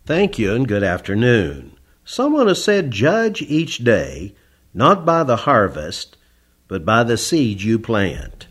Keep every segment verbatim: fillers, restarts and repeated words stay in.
Thank you and good afternoon. Someone has said, judge each day, not by the harvest, but by the seed you plant.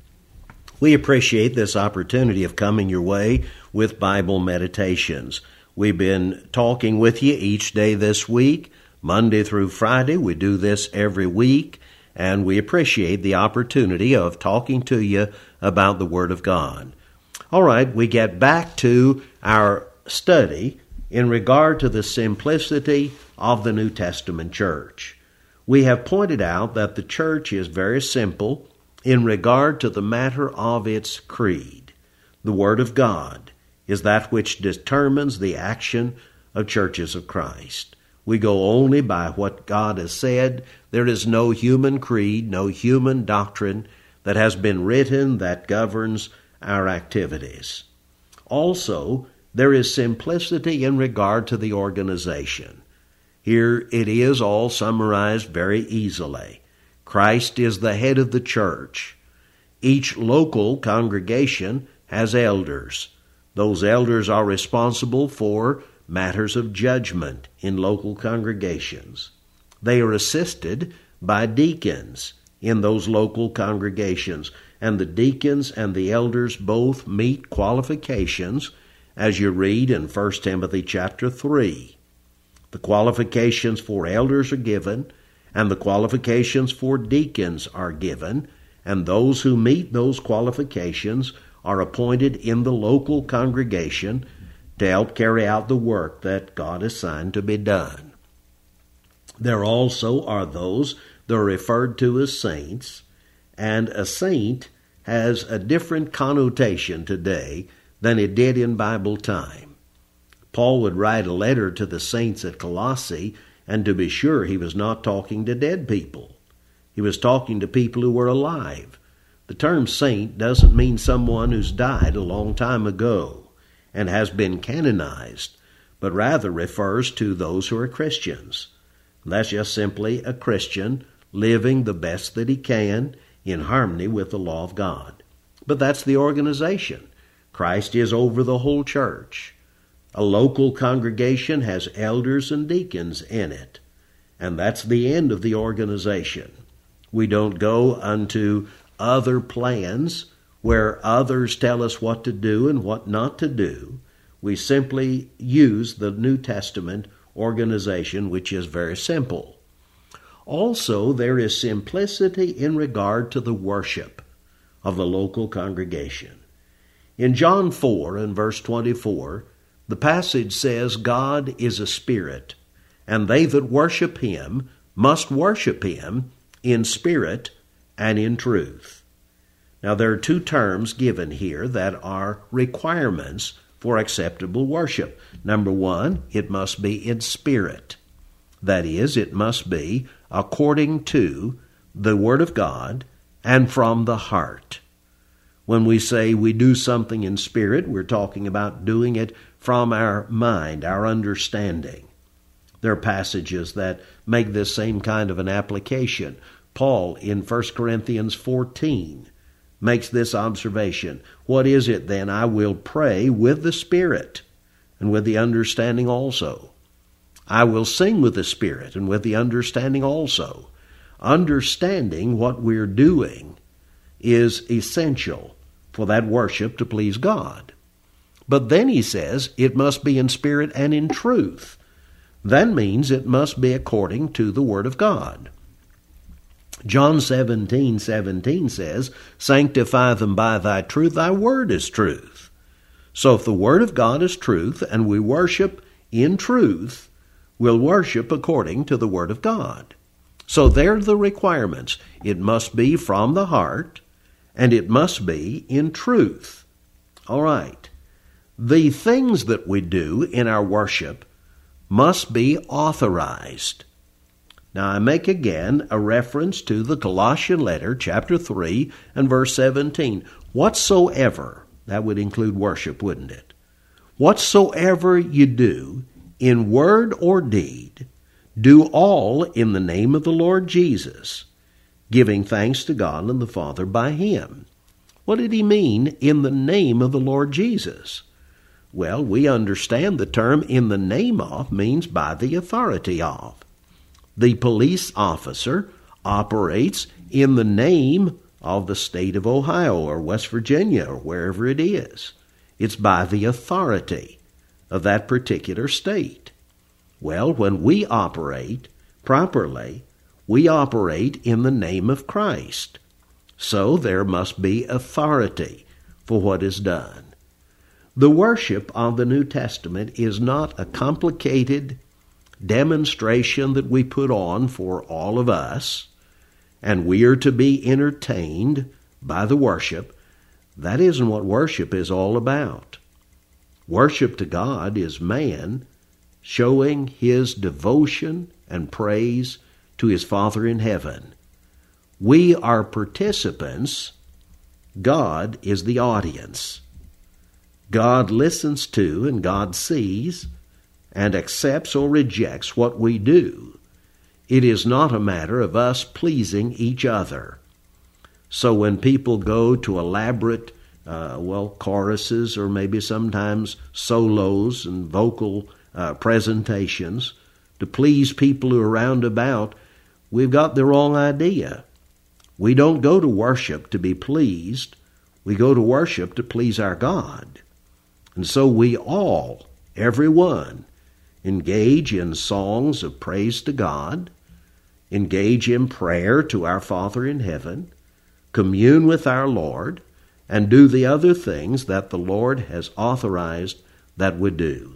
We appreciate this opportunity of coming your way with Bible meditations. We've been talking with you each day this week, Monday through Friday. We do this every week, and we appreciate the opportunity of talking to you about the Word of God. All right, we get back to our study in regard to the simplicity of the New Testament church. We have pointed out that the church is very simple in regard to the matter of its creed. The Word of God is that which determines the action of churches of Christ. We go only by what God has said. There is no human creed, no human doctrine that has been written that governs our activities. Also, there is simplicity in regard to the organization. Here it is all summarized very easily. Christ is the head of the church. Each local congregation has elders. Those elders are responsible for matters of judgment in local congregations. They are assisted by deacons in those local congregations, and the deacons and the elders both meet qualifications as you read in First Timothy chapter three. The qualifications for elders are given, and the qualifications for deacons are given, and those who meet those qualifications are appointed in the local congregation to help carry out the work that God assigned to be done. There also are those that are referred to as saints, and a saint has a different connotation today than it did in Bible time. Paul would write a letter to the saints at Colossae, and to be sure he was not talking to dead people. He was talking to people who were alive. The term saint doesn't mean someone who's died a long time ago and has been canonized, but rather refers to those who are Christians. That's just simply a Christian living the best that he can in harmony with the law of God. But that's the organization. Christ is over the whole church. A local congregation has elders and deacons in it, and that's the end of the organization. We don't go unto other plans where others tell us what to do and what not to do. We simply use the New Testament organization, which is very simple. Also, there is simplicity in regard to the worship of the local congregation. In John four and verse twenty-four, the passage says, God is a spirit, and they that worship him must worship him in spirit and in truth. Now, there are two terms given here that are requirements for acceptable worship. Number one, it must be in spirit. That is, it must be according to the Word of God and from the heart. When we say we do something in spirit, we're talking about doing it from our mind, our understanding. There are passages that make this same kind of an application. Paul in First Corinthians fourteen makes this observation. What is it then? I will pray with the Spirit and with the understanding also. I will sing with the Spirit and with the understanding also. Understanding what we're doing is essential for that worship to please God. But then he says it must be in spirit and in truth. That means it must be according to the Word of God. John seventeen seventeen says, sanctify them by thy truth, thy word is truth. So if the Word of God is truth and we worship in truth, we'll worship according to the Word of God. So there are the requirements. It must be from the heart, and it must be in truth. All right. The things that we do in our worship must be authorized. Now, I make again a reference to the Colossian letter, chapter three, and verse seventeen. Whatsoever, that would include worship, wouldn't it? Whatsoever you do, in word or deed, do all in the name of the Lord Jesus, giving thanks to God and the Father by him. What did he mean, in the name of the Lord Jesus? Well, we understand the term "in the name of" means by the authority of. The police officer operates in the name of the state of Ohio or West Virginia or wherever it is. It's by the authority of that particular state. Well, when we operate properly, we operate in the name of Christ. So there must be authority for what is done. The worship of the New Testament is not a complicated demonstration that we put on for all of us, and we are to be entertained by the worship. That isn't what worship is all about. Worship to God is man showing his devotion and praise to his Father in heaven. We are participants. God is the audience. God listens to and God sees and accepts or rejects what we do. It is not a matter of us pleasing each other. So when people go to elaborate, uh, well, choruses or maybe sometimes solos and vocal uh, presentations to please people who are round about, we've got the wrong idea. We don't go to worship to be pleased. We go to worship to please our God. And so we all, everyone, engage in songs of praise to God, engage in prayer to our Father in heaven, commune with our Lord, and do the other things that the Lord has authorized that we do.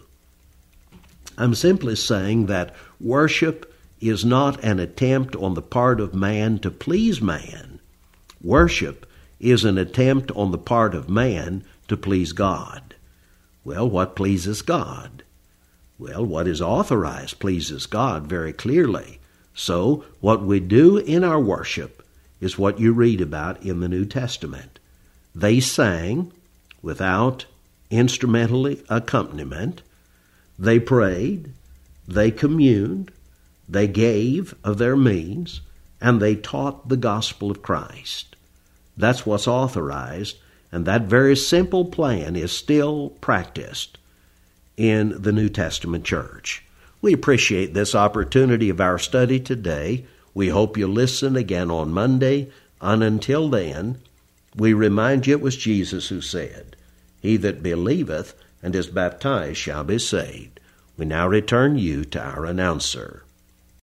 I'm simply saying that worship is not an attempt on the part of man to please man. Worship is an attempt on the part of man to please God. Well, what pleases God? Well, what is authorized pleases God very clearly. So, what we do in our worship is what you read about in the New Testament. They sang without instrumental accompaniment. They prayed. They communed. They gave of their means. And they taught the gospel of Christ. That's what's authorized. And that very simple plan is still practiced in the New Testament church. We appreciate this opportunity of our study today. We hope you'll listen again on Monday. And until then, we remind you it was Jesus who said, "He that believeth and is baptized shall be saved." We now return you to our announcer.